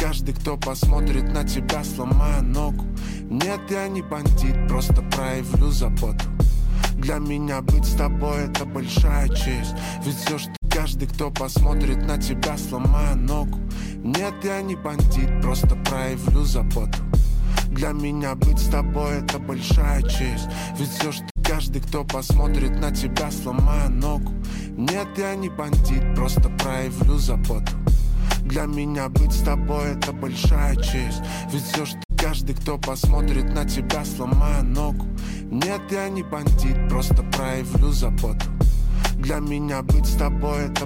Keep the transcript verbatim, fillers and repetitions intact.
каждый, кто посмотрит на тебя, сломая ногу. Нет, я не бандит, просто проявлю заботу. Для меня быть с тобой это большая честь. Ведь все, что каждый, кто посмотрит на тебя, сломая ногу. Нет, я не бандит, просто проявлю заботу. Для меня быть с тобой это большая честь. Ведь все, что каждый, кто посмотрит на тебя, сломая ногу. Нет, я не бандит, просто проявлю заботу. Для меня быть с тобой это большая честь. Ведь все, что каждый, кто посмотрит на тебя, сломая ногу. Нет, я не бандит, просто проявлю заботу. Для меня быть с тобой это